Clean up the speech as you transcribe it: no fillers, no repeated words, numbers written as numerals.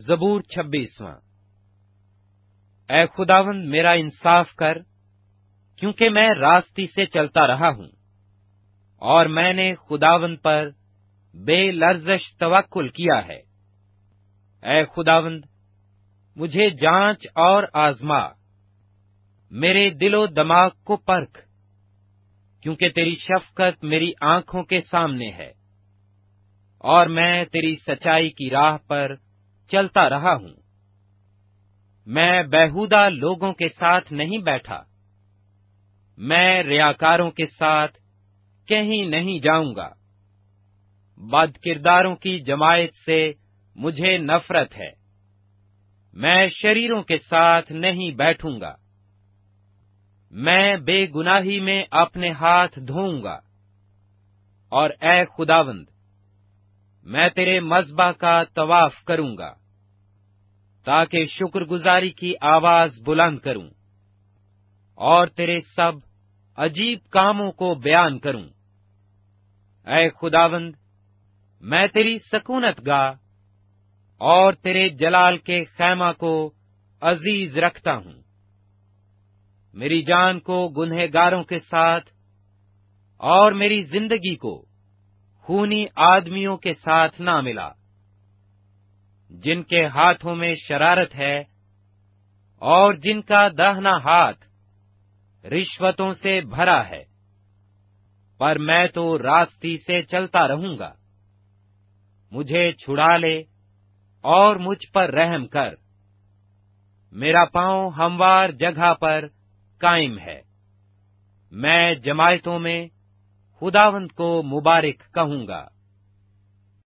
زبور 26۔ اے خداوند میرا انصاف کر، کیونکہ میں راستی سے چلتا رہا ہوں، اور میں نے خداوند پر بے لرزش توکل کیا ہے۔ اے خداوند مجھے جانچ اور آزما، میرے دل و دماغ کو پرکھ، کیونکہ تیری شفقت میری آنکھوں کے سامنے ہے، اور میں تیری سچائی کی راہ پر چلتا رہا ہوں۔ میں بیہودہ لوگوں کے ساتھ نہیں بیٹھا، میں ریاکاروں کے ساتھ کہیں نہیں جاؤں گا۔ بد کرداروں کی جماعت سے مجھے نفرت ہے، میں شریروں کے ساتھ نہیں بیٹھوں گا۔ میں بے گناہی میں اپنے ہاتھ دھوؤں گا، اور اے خداوند میں تیرے مذبح کا طواف کروں گا، تاکہ شکر گزاری کی آواز بلند کروں اور تیرے سب عجیب کاموں کو بیان کروں۔ اے خداوند میں تیری سکونت گاہ اور تیرے جلال کے خیمہ کو عزیز رکھتا ہوں۔ میری جان کو گنہگاروں کے ساتھ اور میری زندگی کو خونی آدمیوں کے ساتھ نہ ملا، جن کے ہاتھوں میں شرارت ہے اور جن کا داہنا ہاتھ رشوتوں سے بھرا ہے۔ پر میں تو راستی سے چلتا رہوں گا، مجھے چھڑا لے اور مجھ پر رحم کر۔ میرا پاؤں ہموار جگہ پر قائم ہے، میں جماعتوں میں خداوند کو مبارک کہوں گا۔